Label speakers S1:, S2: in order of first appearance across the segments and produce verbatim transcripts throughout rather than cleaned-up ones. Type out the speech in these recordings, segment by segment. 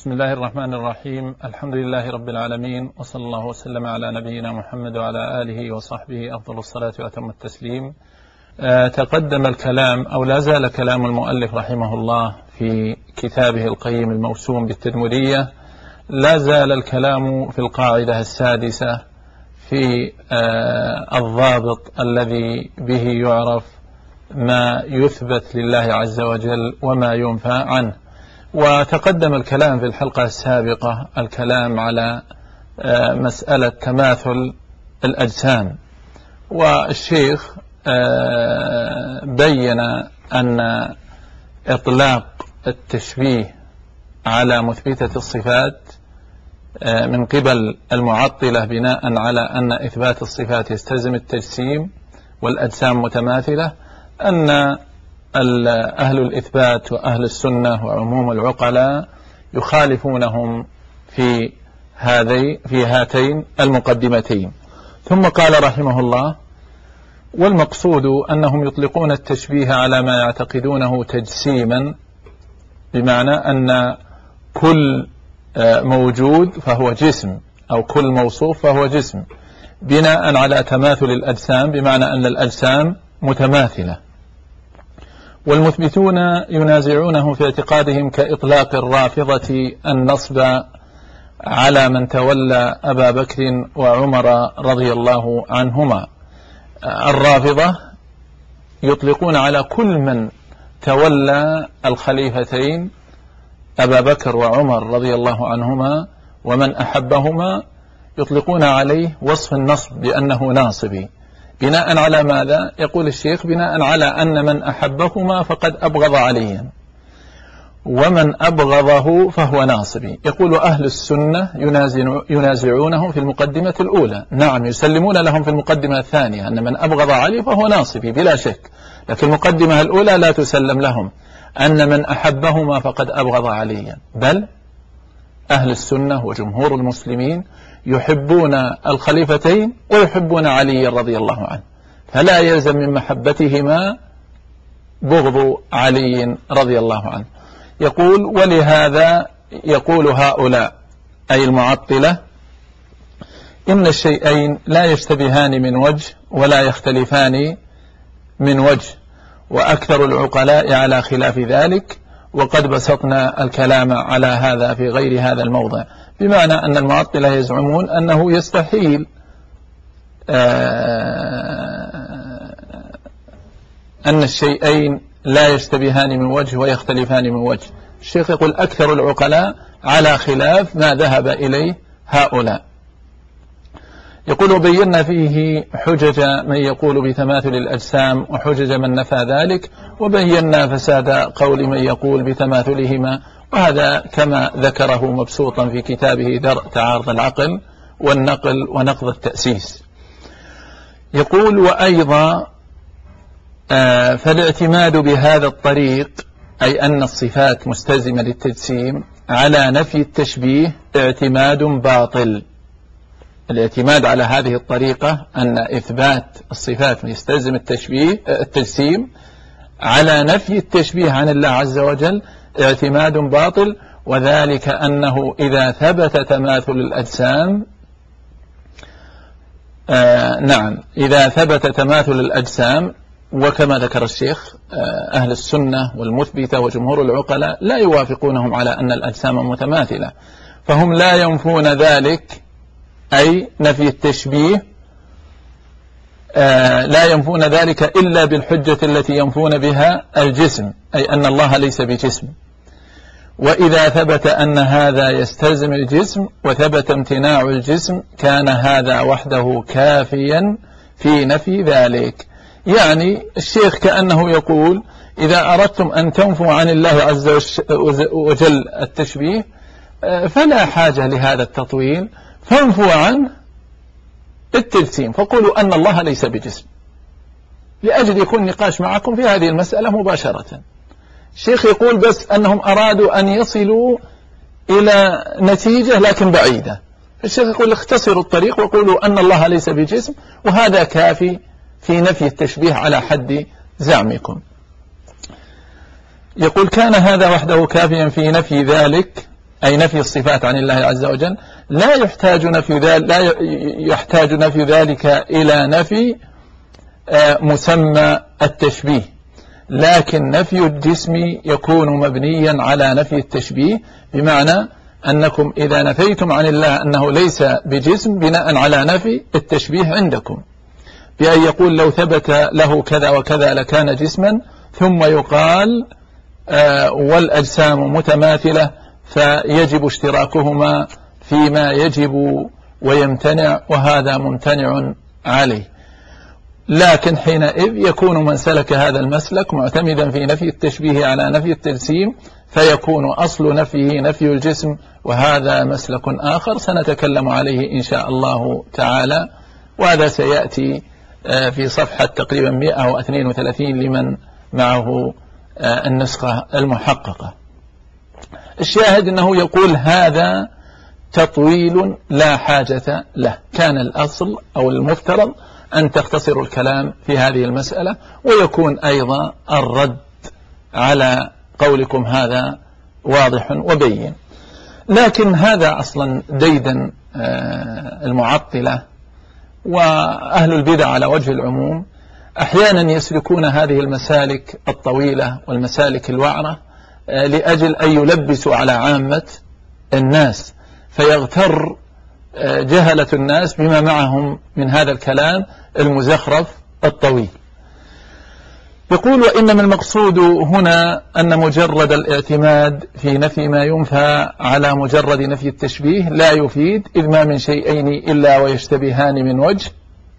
S1: بسم الله الرحمن الرحيم. الحمد لله رب العالمين، وصلى الله وسلم على نبينا محمد وعلى آله وصحبه أفضل الصلاة وأتم التسليم. أه تقدم الكلام أو لا زال كلام المؤلف رحمه الله في كتابه القيم الموسوم بالتدمرية، لا زال الكلام في القاعدة السادسة في أه الضابط الذي به يعرف ما يثبت لله عز وجل وما ينفى عنه. وتقدم الكلام في الحلقة السابقة الكلام على مسألة تماثل الأجسام، والشيخ بين أن إطلاق التشبيه على مثبتة الصفات من قبل المعطلة بناء على أن إثبات الصفات يستلزم التجسيم والأجسام متماثلة، أن أهل الإثبات وأهل السنة وعموم العقلاء يخالفونهم في هذي في هاتين المقدمتين. ثم قال رحمه الله: والمقصود أنهم يطلقون التشبيه على ما يعتقدونه تجسيما، بمعنى أن كل موجود فهو جسم أو كل موصوف فهو جسم، بناء على تماثل الأجسام، بمعنى أن الأجسام متماثلة. والمثبتون ينازعونه في اعتقادهم كإطلاق الرافضة النصب على من تولى أبا بكر وعمر رضي الله عنهما. الرافضة يطلقون على كل من تولى الخليفتين أبا بكر وعمر رضي الله عنهما ومن أحبهما، يطلقون عليه وصف النصب بأنه ناصبي، بناء على ماذا؟ يقول الشيخ: بناء على أن من أحبهما فقد أبغض عليا، ومن أبغضه فهو ناصبي. يقول أهل السنة ينازعونه في المقدمة الأولى، نعم يسلمون لهم في المقدمة الثانية أن من أبغض علي فهو ناصبي بلا شك، لكن المقدمة الأولى لا تسلم لهم أن من أحبهما فقد أبغض عليا، بل أهل السنة وجمهور المسلمين يحبون الخليفتين ويحبون علي رضي الله عنه، فلا يلزم من محبتهما بغض علي رضي الله عنه. يقول: ولهذا يقول هؤلاء أي المعطلة إن الشيئين لا يشتبهان من وجه ولا يختلفان من وجه، وأكثر العقلاء على خلاف ذلك، وقد بسطنا الكلام على هذا في غير هذا الموضع. بمعنى أن المعطلة يزعمون أنه يستحيل أن الشيئين لا يشتبهان من وجه ويختلفان من وجه. الشيخ يقول: أكثر العقلاء على خلاف ما ذهب إليه هؤلاء. يقول: وبينا فيه حجج من يقول بتماثل الأجسام وحجج من نفى ذلك، وبينا فساد قول من يقول بتماثلهما، وهذا كما ذكره مبسوطا في كتابه درء تعارض العقل والنقل ونقض التأسيس. يقول: وأيضا آه فالاعتماد بهذا الطريق، أي أن الصفات مستلزمة للتجسيم، على نفي التشبيه اعتماد باطل. الاعتماد على هذه الطريقة أن إثبات الصفات يستلزم التشبيه التجسيم على نفي التشبيه عن الله عز وجل اعتماد باطل، وذلك أنه إذا ثبت تماثل الأجسام آه نعم إذا ثبت تماثل الأجسام، وكما ذكر الشيخ آه أهل السنة والمثبتة وجمهور العقلاء لا يوافقونهم على أن الأجسام متماثلة، فهم لا ينفون ذلك، أي نفي التشبيه آه لا ينفون ذلك إلا بالحجة التي ينفون بها الجسم، أي أن الله ليس بجسم. وإذا ثبت أن هذا يستلزم الجسم وثبت امتناع الجسم، كان هذا وحده كافيا في نفي ذلك. يعني الشيخ كأنه يقول: إذا أردتم أن تنفوا عن الله عز وجل التشبيه فلا حاجة لهذا التطويل، فانفوا عنه التجسيم، فقولوا أن الله ليس بجسم، لأجل يكون نقاش معكم في هذه المسألة مباشرة. الشيخ يقول بس أنهم أرادوا أن يصلوا إلى نتيجة لكن بعيدة، الشيخ يقول: اختصروا الطريق وقولوا أن الله ليس بجسم، وهذا كافي في نفي التشبيه على حد زعمكم. يقول: كان هذا وحده كافيا في نفي ذلك أي نفي الصفات عن الله عز وجل، لا يحتاج نفي ذلك لا يحتاج نفي ذلك إلى نفي مسمى التشبيه، لكن نفي الجسم يكون مبنيا على نفي التشبيه، بمعنى أنكم إذا نفيتم عن الله أنه ليس بجسم بناء على نفي التشبيه عندكم، بأن يقول لو ثبت له كذا وكذا لكان جسما، ثم يقال آه والأجسام متماثلة فيجب اشتراكهما فيما يجب ويمتنع، وهذا ممتنع عليه. لكن حينئذ يكون من سلك هذا المسلك معتمدا في نفي التشبيه على نفي التجسيم، فيكون أصل نفيه نفي الجسم، وهذا مسلك آخر سنتكلم عليه إن شاء الله تعالى، وهذا سيأتي في صفحة تقريبا مئة واثنين وثلاثين لمن معه النسخة المحققة. الشاهد أنه يقول هذا تطويل لا حاجة له، كان الأصل أو المفترض أن تختصروا الكلام في هذه المسألة، ويكون أيضا الرد على قولكم هذا واضح وبين. لكن هذا أصلا ديدا المعطلة وأهل البدع على وجه العموم أحيانا يسلكون هذه المسالك الطويلة والمسالك الوعرة لأجل أن يلبسوا على عامة الناس، فيغتر جهلة الناس بما معهم من هذا الكلام المزخرف الطويل. يقول وإنما المقصود هنا أن مجرد الاعتماد في نفي ما ينفى على مجرد نفي التشبيه لا يفيد، إذ ما من شيئين إلا ويشتبهان من وجه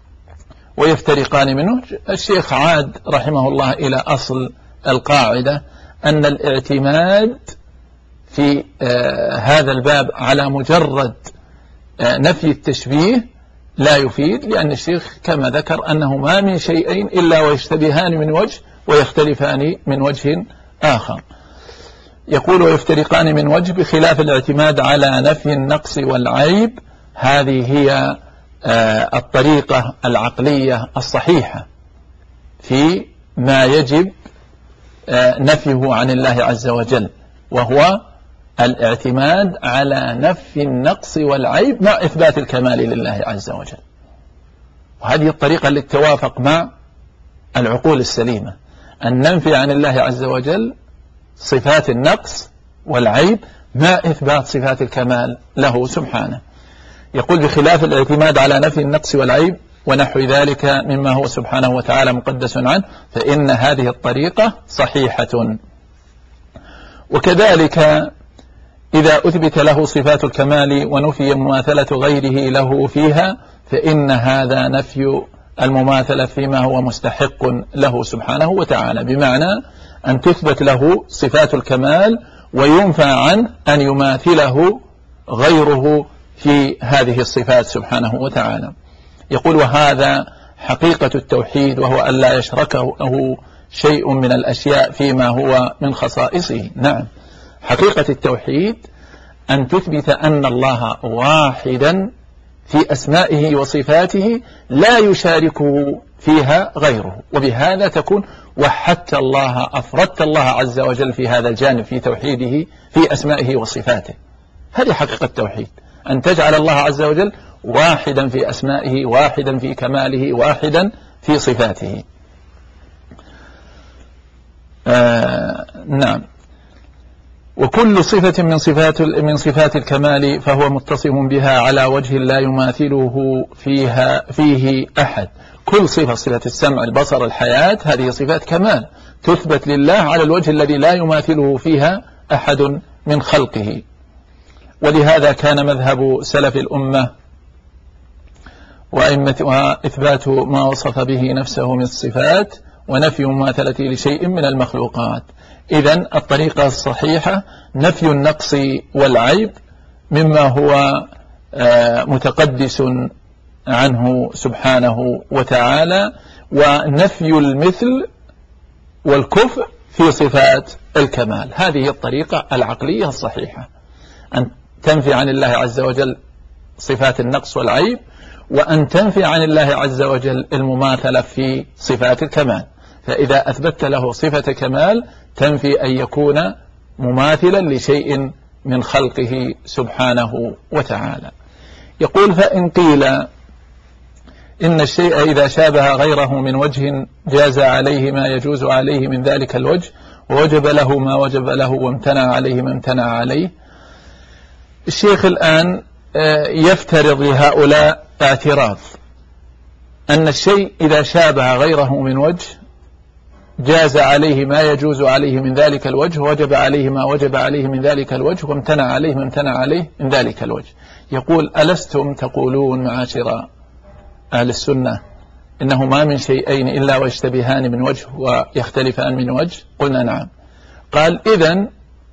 S1: ويفترقان من وجه. الشيخ عاد رحمه الله إلى أصل القاعدة أن الاعتماد في آه هذا الباب على مجرد آه نفي التشبيه لا يفيد، لأن الشيخ كما ذكر أنه ما من شيئين إلا ويشتبهان من وجه ويختلفان من وجه آخر. يقول ويفترقان من وجه بخلاف الاعتماد على نفي النقص والعيب، هذه هي آه الطريقة العقلية الصحيحة في ما يجب آه نفيه عن الله عز وجل، وهو الاعتماد على نفي النقص والعيب مع إثبات الكمال لله عز وجل. وهذه الطريقة اللي تتوافق مع العقول السليمة، أن ننفي عن الله عز وجل صفات النقص والعيب مع إثبات صفات الكمال له سبحانه. يقول بخلاف الاعتماد على نفي النقص والعيب ونحو ذلك مما هو سبحانه وتعالى مقدس عنه، فإن هذه الطريقة صحيحة. وكذلك إذا أثبت له صفات الكمال ونفي مماثلة غيره له فيها، فإن هذا نفي المماثلة فيما هو مستحق له سبحانه وتعالى، بمعنى أن تثبت له صفات الكمال وينفى عنه أن يماثله غيره في هذه الصفات سبحانه وتعالى. يقول وهذا حقيقة التوحيد، وهو أن لا يشركه شيء من الأشياء فيما هو من خصائصه. نعم، حقيقة التوحيد أن تثبت أن الله واحدا في أسمائه وصفاته لا يشاركه فيها غيره، وبهذا تكون وحدت الله، أفردت الله عز وجل في هذا الجانب في توحيده في أسمائه وصفاته. هذه حقيقة التوحيد، أن تجعل الله عز وجل واحدا في أسمائه، واحدا في كماله، واحدا في صفاته. آه نعم. وكل صفة من صفات من صفات الكمال فهو متصف بها على وجه لا يماثله فيها فيه أحد. كل صفة، صفة السمع، البصر، الحياة، هذه صفات كمال تثبت لله على الوجه الذي لا يماثله فيها أحد من خلقه. ولهذا كان مذهب سلف الأمة وأئمتها إثبات ما وصف به نفسه من الصفات ونفي مماثلته لشيء من المخلوقات. إذن الطريقة الصحيحة نفي النقص والعيب مما هو متقدس عنه سبحانه وتعالى، ونفي المثل والكفء في صفات الكمال. هذه الطريقة العقلية الصحيحة، أن تنفي عن الله عز وجل صفات النقص والعيب، وأن تنفي عن الله عز وجل المماثلة في صفات الكمال. فإذا أثبت له صفة كمال تنفي أن يكون مماثلا لشيء من خلقه سبحانه وتعالى. يقول: فإن قيل إن الشيء إذا شابه غيره من وجه جاز عليه ما يجوز عليه من ذلك الوجه، ووجب له ما وجب له، وامتنع عليه ما امتنع عليه. الشيخ الآن يفترض لهؤلاء اعتراض أن الشيء إذا شابه غيره من وجه جاز عليه ما يجوز عليه من ذلك الوجه، ووجب عليه ما وجب عليه من ذلك الوجه، وامتنع عليه ما امتنع عليه من ذلك الوجه. يقول: ألستم تقولون معاشر أهل السنة إنه ما من شيئين إلا ويشتبهان من وجه ويختلفان من وجه؟ قلنا: نعم. قال: إذن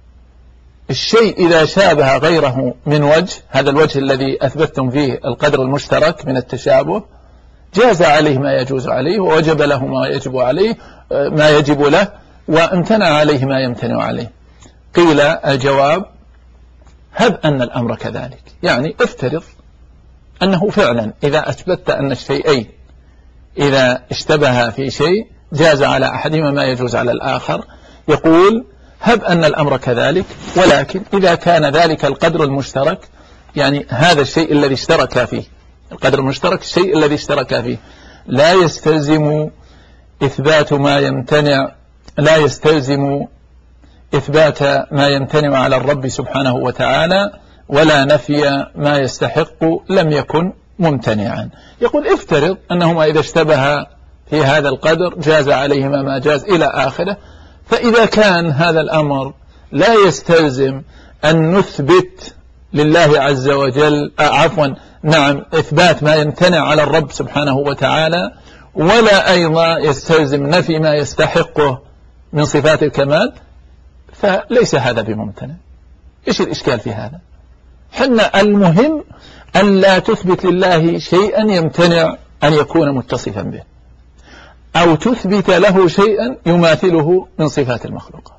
S1: الشيء إذا شابه غيره من وجه، هذا الوجه الذي أثبتتم فيه القدر المشترك من التشابه، جاز عليه ما يجوز عليه، ووجب له ما يجب عليه ما يجب له، وامتنع عليه ما يمتنع عليه. قيل: الجواب: هب أن الأمر كذلك. يعني افترض أنه فعلا إذا أثبتت أن الشيئين إذا اشتبه في شيء جاز على أحدهما ما يجوز على الآخر. يقول: هب أن الأمر كذلك، ولكن إذا كان ذلك القدر المشترك، يعني هذا الشيء الذي اشترك فيه، القدر المشترك الشيء الذي اشترك فيه، لا يستلزم إثبات ما يمتنع لا يستلزم إثبات ما يمتنع على الرب سبحانه وتعالى، ولا نفي ما يستحق لم يكن ممتنعا. يقول: افترض أنهما إذا اشتبه في هذا القدر جاز عليهما ما جاز إلى آخره. فإذا كان هذا الأمر لا يستلزم أن نثبت لله عز وجل آه عفوا نعم إثبات ما يمتنع على الرب سبحانه وتعالى، ولا أيضا يستلزم نفي ما يستحقه من صفات الكمال، فليس هذا بممتنع. إيش الإشكال في هذا؟ حنا المهم أن لا تثبت لله شيئا يمتنع أن يكون متصفا به، أو تثبت له شيئا يماثله من صفات المخلوقات،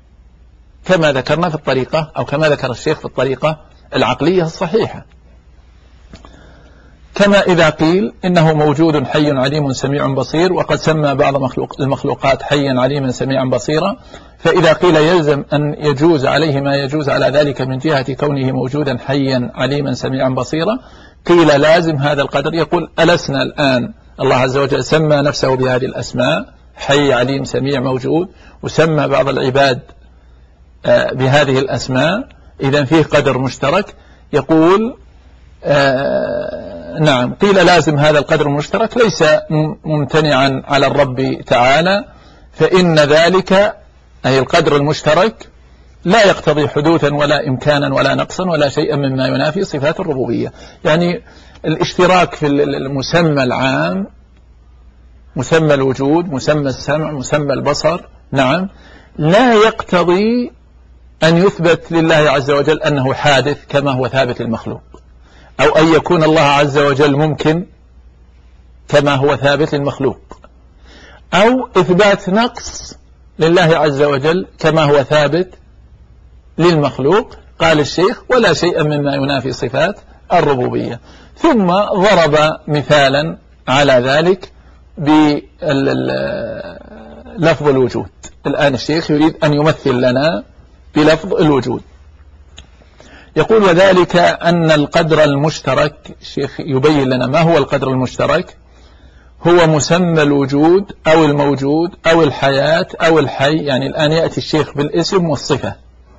S1: كما ذكرنا في الطريقة أو كما ذكر الشيخ في الطريقة العقلية الصحيحة. كما إذا قيل إنه موجود حي عليم سميع بصير، وقد سمى بعض المخلوقات حيا عليما سميعا بصيرا، فإذا قيل يلزم أن يجوز عليه ما يجوز على ذلك من جهة كونه موجودا حيا عليما سميعا بصيرا، قيل لازم هذا القدر. يقول: ألسنا الآن الله عز وجل سمى نفسه بهذه الأسماء، حي عليم سميع موجود، وسمى بعض العباد بهذه الأسماء، إذن فيه قدر مشترك. يقول: آه نعم. قيل: لازم هذا القدر المشترك ليس ممتنعا على الرب تعالى، فإن ذلك أي القدر المشترك لا يقتضي حدوثا ولا إمكانا ولا نقصا ولا شيئا مما ينافي صفات الربوبية. يعني الاشتراك في المسمى العام، مسمى الوجود، مسمى السمع، مسمى البصر، نعم، لا يقتضي أن يثبت لله عز وجل أنه حادث كما هو ثابت للمخلوق، أو أن يكون الله عز وجل ممكن كما هو ثابت للمخلوق، أو إثبات نقص لله عز وجل كما هو ثابت للمخلوق. قال الشيخ: ولا شيء مما ينافي صفات الربوبية. ثم ضرب مثالا على ذلك بلفظ الوجود. الآن الشيخ يريد أن يمثل لنا بلفظ الوجود. يقول: وذلك أن القدر المشترك، الشيخ يبين لنا ما هو القدر المشترك، هو مسمى الوجود أو الموجود أو الحياة أو الحي. يعني الآن يأتي الشيخ بالاسم والصفة،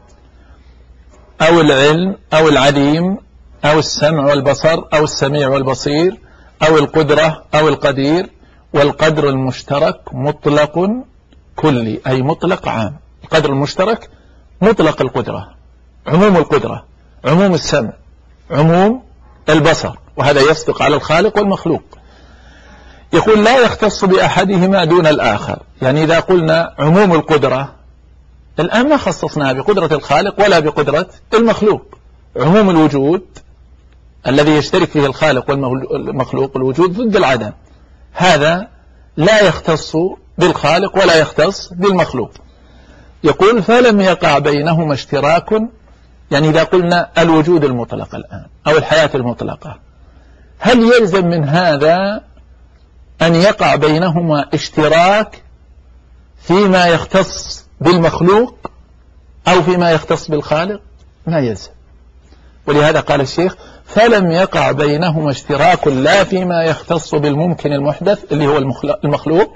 S1: أو العلم أو العليم أو السمع والبصر أو السميع والبصير أو القدرة أو القدير. والقدر المشترك مطلق كلي، أي مطلق عام. القدر المشترك مطلق القدرة، عموم القدرة، عموم السمع، عموم البصر، وهذا يصدق على الخالق والمخلوق. يقول: لا يختص بأحدهما دون الآخر. يعني إذا قلنا عموم القدرة، الآن ما خصصناها بقدرة الخالق ولا بقدرة المخلوق. عموم الوجود الذي يشترك فيه الخالق والمخلوق، الوجود ضد العدم، هذا لا يختص بالخالق ولا يختص بالمخلوق. يقول: فلم يقع بينهما اشتراك. يعني إذا قلنا الوجود المطلق الآن أو الحياة المطلقة، هل يلزم من هذا أن يقع بينهما اشتراك فيما يختص بالمخلوق أو فيما يختص بالخالق؟ ما يلزم. ولهذا قال الشيخ فلم يقع بينهما اشتراك لا فيما يختص بالممكن المحدث اللي هو المخلوق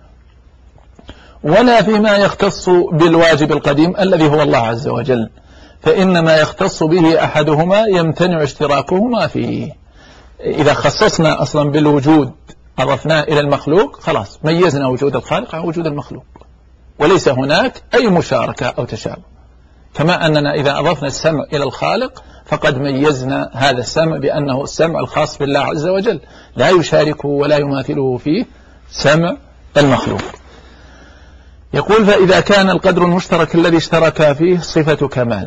S1: ولا فيما يختص بالواجب القديم الذي هو الله عز وجل، فإنما يختص به أحدهما يمتنع اشتراكهما فيه. إذا خصصنا أصلا بالوجود عرفناه إلى المخلوق خلاص ميزنا وجود الخالق عن وجود المخلوق، وليس هناك أي مشاركة أو تشابه. كما أننا إذا أضفنا السمع إلى الخالق فقد ميزنا هذا السمع بأنه السمع الخاص بالله عز وجل لا يشاركه ولا يماثله فيه سمع المخلوق. يقول فإذا كان القدر المشترك الذي اشترك فيه صفة كمال،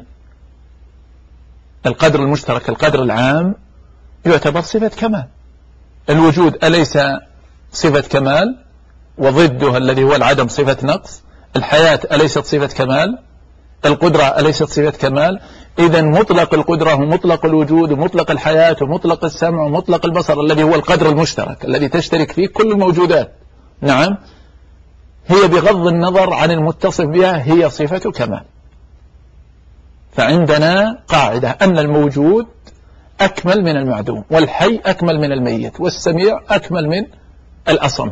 S1: القدر المشترك القدر العام يعتبر صفة كمال. الوجود أليس صفة كمال وضده الذي هو العدم صفة نقص؟ الحياة أليست صفة كمال؟ القدرة أليست صفة كمال؟ إذا مطلق القدرة ومطلق الوجود ومطلق الحياة ومطلق السمع ومطلق البصر الذي هو القدر المشترك الذي تشترك فيه كل الموجودات، نعم، هي بغض النظر عن المتصف بها هي صفة كمال. فعندنا قاعدة أن الموجود أكمل من المعدوم، والحي أكمل من الميت، والسميع أكمل من الأصم.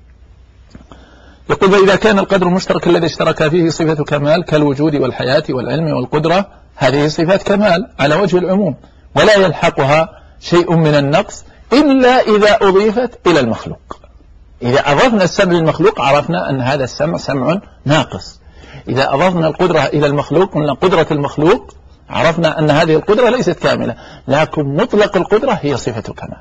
S1: يقول فإذا كان القدر المشترك الذي اشترك فيه صفة كمال كالوجود والحياة والعلم والقدرة، هذه صفات كمال على وجه العموم ولا يلحقها شيء من النقص إلا إذا أضيفت إلى المخلوق. إذا أضفنا السمع للمخلوق عرفنا أن هذا السمع سمع ناقص. إذا أضفنا القدرة إلى المخلوق قلنا قدرة المخلوق عرفنا أن هذه القدرة ليست كاملة، لكن مطلق القدرة هي صفة كمال.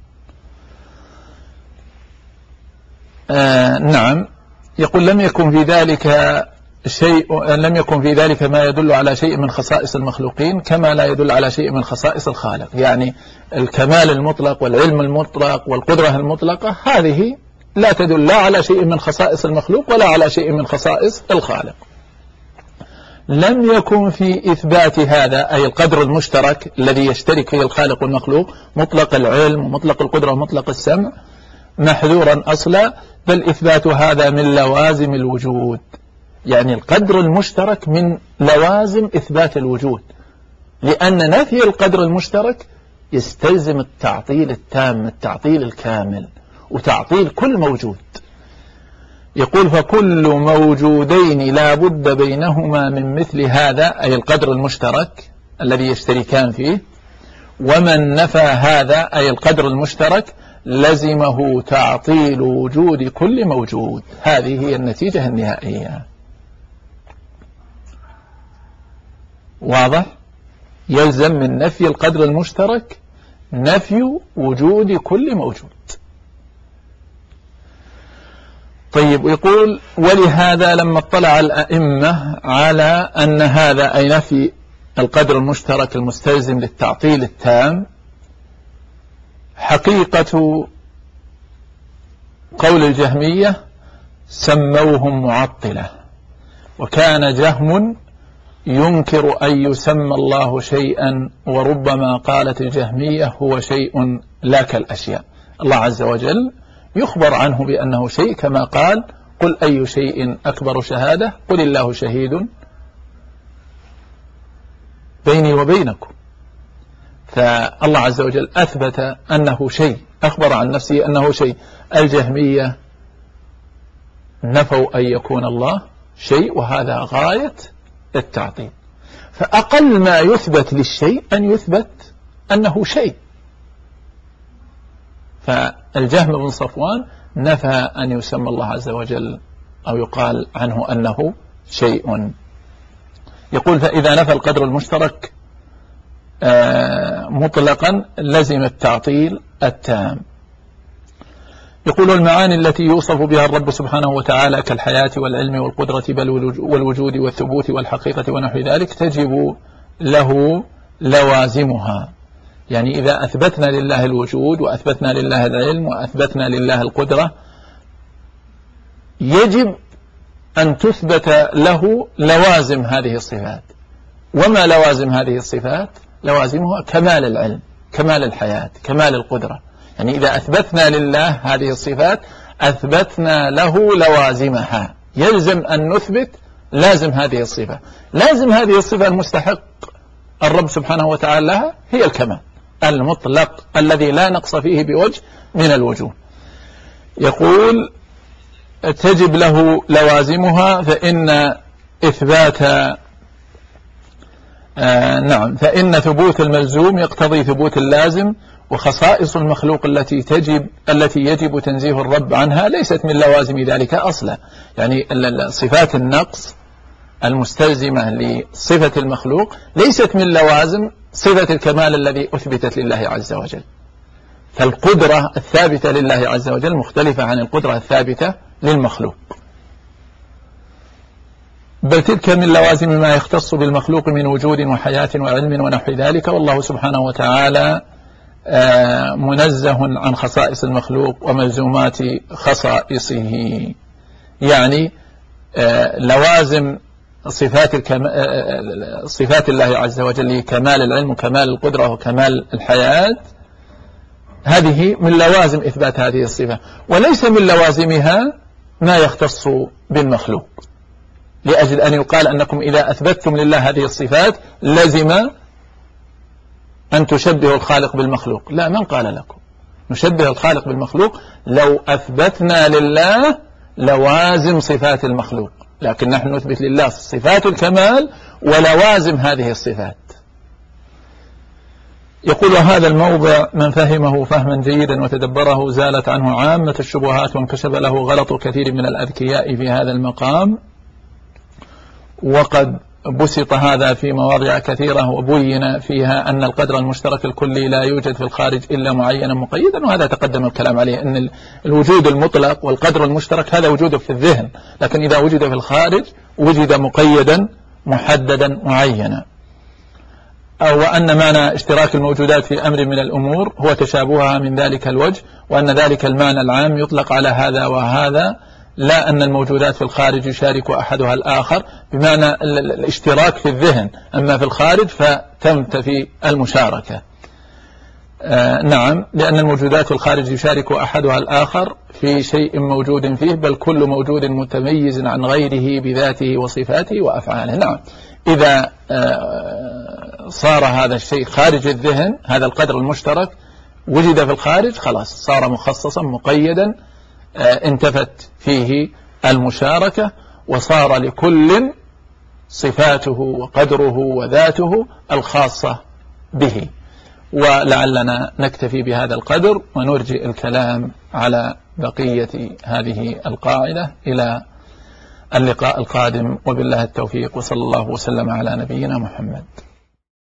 S1: آه نعم. يقول لم يكن في ذلك شيء لم يكن في ذلك ما يدل على شيء من خصائص المخلوقين كما لا يدل على شيء من خصائص الخالق. يعني الكمال المطلق والعلم المطلق والقدرة المطلقة هذه لا تدل لا على شيء من خصائص المخلوق ولا على شيء من خصائص الخالق. لم يكن في إثبات هذا أي القدر المشترك الذي يشترك فيه الخالق والمخلوق مطلق العلم ومطلق القدرة ومطلق السمع محذورا أصلا، بل إثبات هذا من لوازم الوجود. يعني القدر المشترك من لوازم إثبات الوجود، لأن نفي القدر المشترك يستلزم التعطيل التام التعطيل الكامل وتعطيل كل موجود. يقول فكل موجودين لا بد بينهما من مثل هذا أي القدر المشترك الذي يشتركان فيه، ومن نفى هذا أي القدر المشترك لزمه تعطيل وجود كل موجود. هذه هي النتيجة النهائية. واضح؟ يلزم من نفي القدر المشترك نفي وجود كل موجود. طيب، يقول ولهذا لما اطلع الأئمة على أن هذا أي نفي القدر المشترك المستلزم للتعطيل التام حقيقة قول الجهمية سموهم معطلة، وكان جهم ينكر أن يسمى الله شيئا، وربما قالت الجهمية هو شيء لا كالأشياء. الله عز وجل يخبر عنه بأنه شيء كما قال قل أي شيء أكبر شهادة قل الله شهيد بيني وبينكم. فالله عز وجل أثبت أنه شيء، أخبر عن نفسه أنه شيء. الجهمية نفوا أن يكون الله شيء، وهذا غاية التعطيل. فأقل ما يثبت للشيء أن يثبت أنه شيء. فالجهم بن صفوان نفى أن يسمى الله عز وجل أو يقال عنه أنه شيء. يقول فإذا نفى القدر المشترك مطلقا لزم التعطيل التام. يقول المعاني التي يوصف بها الرب سبحانه وتعالى كالحياة والعلم والقدرة بل والوجود والثبوت والحقيقة ونحو ذلك تجب له لوازمها. يعني إذا أثبتنا لله الوجود وأثبتنا لله العلم وأثبتنا لله القدرة يجب أن تثبت له لوازم هذه الصفات. وما لوازم هذه الصفات؟ لوازمها كمال العلم، كمال الحياة، كمال القدرة. يعني إذا أثبتنا لله هذه الصفات أثبتنا له لوازمها. يلزم أن نثبت لازم هذه الصفة. لازم هذه الصفة المستحق الرب سبحانه وتعالى لها هي الكمال المطلق الذي لا نقص فيه بوجه من الوجوه. يقول تجب له لوازمها فإن إثبات آه نعم فإن ثبوت الملزوم يقتضي ثبوت اللازم، وخصائص المخلوق التي تجب التي يجب تنزيه الرب عنها ليست من لوازم ذلك أصلا. يعني صفات النقص المستلزمة لصفة المخلوق ليست من لوازم صفة الكمال الذي أثبتت لله عز وجل. فالقدرة الثابتة لله عز وجل مختلفة عن القدرة الثابتة للمخلوق، بل تلك من لوازم ما يختص بالمخلوق من وجود وحياة وعلم ونحو ذلك. والله سبحانه وتعالى منزه عن خصائص المخلوق وملزومات خصائصه. يعني لوازم صفات الكم... صفات الله عز وجل كمال العلم وكمال القدرة وكمال الحياة هذه من لوازم إثبات هذه الصفة، وليس من لوازمها ما يختص بالمخلوق، لأجل أن يقال أنكم إذا أثبتتم لله هذه الصفات لزم أن تشبهوا الخالق بالمخلوق. لا، من قال لكم نشبه الخالق بالمخلوق؟ لو أثبتنا لله لوازم صفات المخلوق، لكن نحن نثبت لله صفات الكمال ولوازم هذه الصفات. يقول هذا الموضع من فهمه فهما جيدا وتدبره زالت عنه عامة الشبهات وانكشف له غلط كثير من الأذكياء في هذا المقام. وقد بسط هذا في مواضع كثيرة وبين فيها أن القدر المشترك الكلي لا يوجد في الخارج إلا معينا مقيدا، وهذا تقدم الكلام عليه أن الوجود المطلق والقدر المشترك هذا وجوده في الذهن، لكن إذا وجد في الخارج وجد مقيدا محددا معينا. أو أن معنى اشتراك الموجودات في أمر من الأمور هو تشابهها من ذلك الوجه، وأن ذلك المعنى العام يطلق على هذا وهذا، لا أن الموجودات في الخارج يشارك أحدها الآخر بمعنى الاشتراك في الذهن، أما في الخارج فتنتفي المشاركة. آه نعم، لأن الموجودات في الخارج يشارك أحدها الآخر في شيء موجود فيه، بل كل موجود متميز عن غيره بذاته وصفاته وأفعاله. نعم، إذا آه صار هذا الشيء خارج الذهن، هذا القدر المشترك وجد في الخارج، خلاص صار مخصصا مقيدا، انتفت فيه المشاركة، وصار لكل صفاته وقدره وذاته الخاصة به. ولعلنا نكتفي بهذا القدر ونرجئ الكلام على بقية هذه القاعدة إلى اللقاء القادم، وبالله التوفيق، وصلى الله وسلم على نبينا محمد.